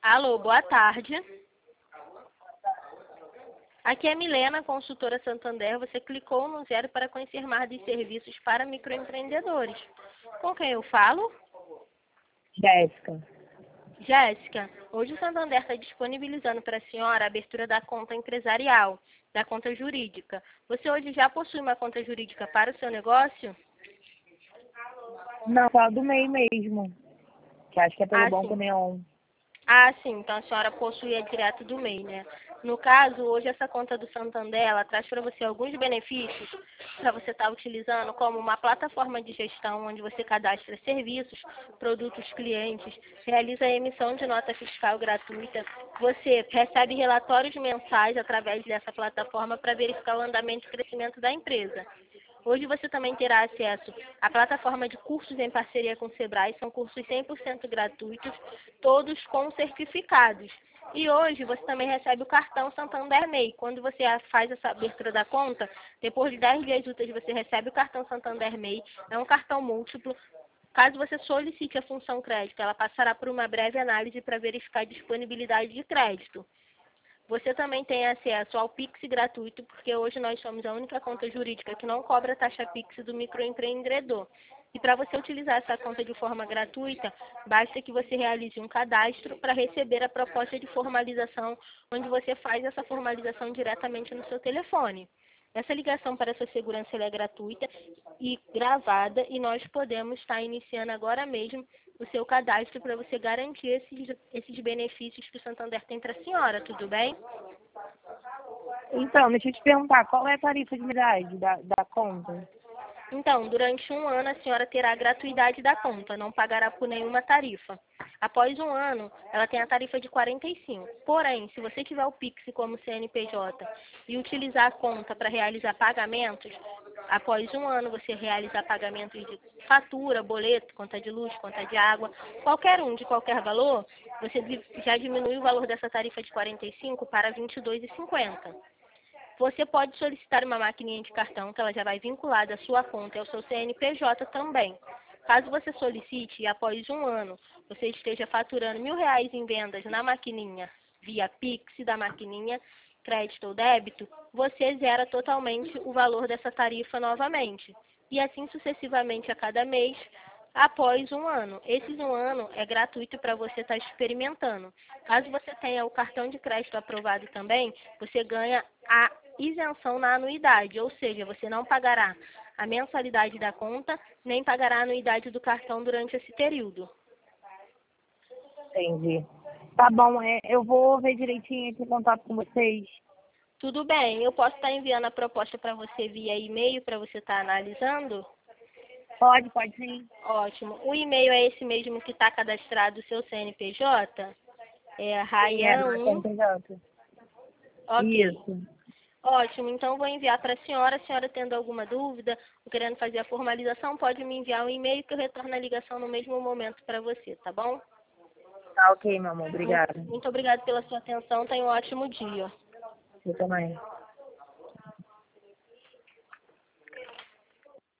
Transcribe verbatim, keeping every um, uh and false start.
Alô, boa tarde. Aqui é Milena, consultora Santander. Você clicou no zero para conhecer mais dos serviços para microempreendedores. Com quem eu falo? Jéssica. Jéssica, hoje o Santander está disponibilizando para a senhora a abertura da conta empresarial, da conta jurídica. Você hoje já possui uma conta jurídica para o seu negócio? Não, só do M E I mesmo. Que acho que é pelo Ah, Banco sim. Neon. Ah, sim. Então a senhora possui direto do M E I, né? No caso, hoje essa conta do Santander, ela traz para você alguns benefícios para você estar utilizando, como uma plataforma de gestão onde você cadastra serviços, produtos, clientes, realiza a emissão de nota fiscal gratuita. Você recebe relatórios mensais através dessa plataforma para verificar o andamento e crescimento da empresa. Hoje você também terá acesso à plataforma de cursos em parceria com o Sebrae, são cursos cem por cento gratuitos, todos com certificados. E hoje você também recebe o cartão Santander M E I. Quando você faz essa abertura da conta, depois de dez dias úteis você recebe o cartão Santander M E I, é um cartão múltiplo. Caso você solicite a função crédito, ela passará por uma breve análise para verificar a disponibilidade de crédito. Você também tem acesso ao Pix gratuito, porque hoje nós somos a única conta jurídica que não cobra taxa Pix do microempreendedor. E para você utilizar essa conta de forma gratuita, basta que você realize um cadastro para receber a proposta de formalização, onde você faz essa formalização diretamente no seu telefone. Essa ligação para a sua segurança ela é gratuita e gravada, e nós podemos estar iniciando agora mesmo o seu cadastro para você garantir esses, esses benefícios que o Santander tem para a senhora, tudo bem? Então, deixa eu te perguntar, qual é a tarifa de unidade da, da conta? Então, durante um ano a senhora terá a gratuidade da conta, não pagará por nenhuma tarifa. Após um ano, ela tem a tarifa de quarenta e cinco. Porém, se você tiver o Pix como C N P J e utilizar a conta para realizar pagamentos, após um ano você realizar pagamentos de fatura, boleto, conta de luz, conta de água, qualquer um de qualquer valor, você já diminui o valor dessa tarifa de quarenta e cinco para vinte e dois reais e cinquenta centavos. Você pode solicitar uma maquininha de cartão, que ela já vai vinculada à sua conta e ao seu C N P J também. Caso você solicite e após um ano você esteja faturando mil reais em vendas na maquininha, via Pix da maquininha, crédito ou débito, você zera totalmente o valor dessa tarifa novamente. E assim sucessivamente a cada mês, após um ano. Esse um ano é gratuito para você estar experimentando. Caso você tenha o cartão de crédito aprovado também, você ganha a isenção na anuidade, ou seja, você não pagará a mensalidade da conta, nem pagará a anuidade do cartão durante esse período. Entendi. Tá bom, é, eu vou ver direitinho aqui o contato com vocês. Tudo bem, eu posso estar enviando a proposta para você via e-mail para você estar analisando? Pode, pode sim. Ótimo. O e-mail é esse mesmo que está cadastrado o seu C N P J? É Sim, é Rayan na um. conta J. Ok. Isso. Ótimo, então eu vou enviar para a senhora. A senhora tendo alguma dúvida ou querendo fazer a formalização, pode me enviar um e-mail que eu retorno a ligação no mesmo momento para você, tá bom? Tá ok, meu amor. Muito, Obrigada. muito obrigada pela sua atenção. Tenha um ótimo dia. Eu também.